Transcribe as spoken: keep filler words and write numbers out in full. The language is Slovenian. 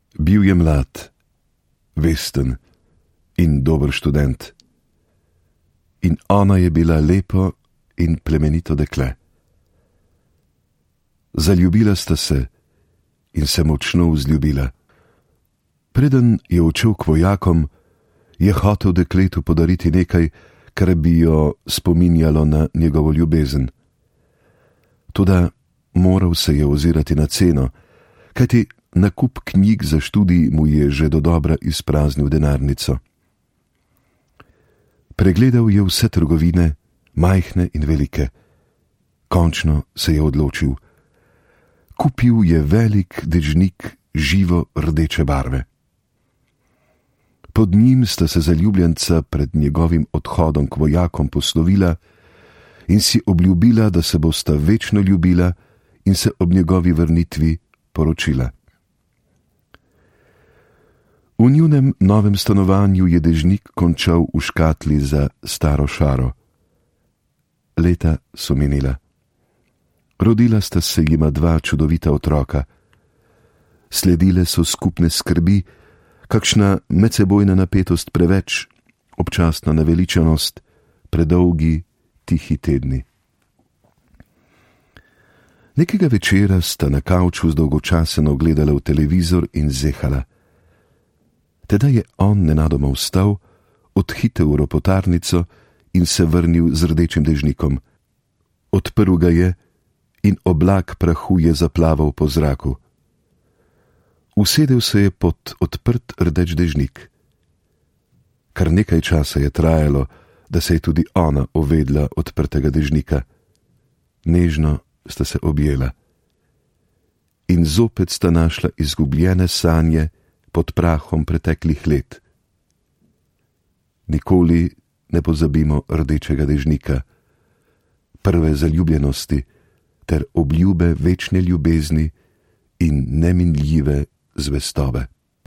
Bil je mlad, vesten in dober študent. In ona je bila lepo in plemenito dekle. Zaljubila sta se in se močno vzljubila. Preden je odšel k vojakom, je hotel dekletu podariti nekaj, kar bi jo spominjalo na njegovo ljubezen. Toda moral se je ozirati na ceno, kajti nakup knjig za študij mu je že dodobra izpraznil denarnico. Pregledal je vse trgovine, majhne in velike. Končno se je odločil. Kupil je velik dežnik živo rdeče barve. Pod njim sta se zaljubljenca pred njegovim odhodom k vojakom poslovila in si obljubila, da se bosta večno ljubila in se ob njegovi vrnitvi poročila. V njunem novem stanovanju je dežnik končal v škatli za staro šaro. Leta so minila. Rodila sta se jima dva čudovita otroka. Sledile so skupne skrbi, kakšna medsebojna napetost preveč, občasna naveličanost, predolgi, tihi tedni. Nekega večera sta na kavču zdolgočaseno gledala v televizor in zehala. Teda je on nenadoma vstal, odhitel v ropotarnico in se vrnil z rdečim dežnikom. Odprl ga je in oblak prahu je zaplaval po zraku. Usedel se je pod odprt rdeč dežnik. Kar nekaj časa je trajalo, da se je tudi ona ovedla odprtega dežnika. Nežno sta se objela. In zopet sta našla izgubljene sanje pod prahom preteklih let. Nikoli ne pozabimo rdečega dežnika, prve zaljubljenosti ter obljube večne ljubezni in neminljive zvestobe.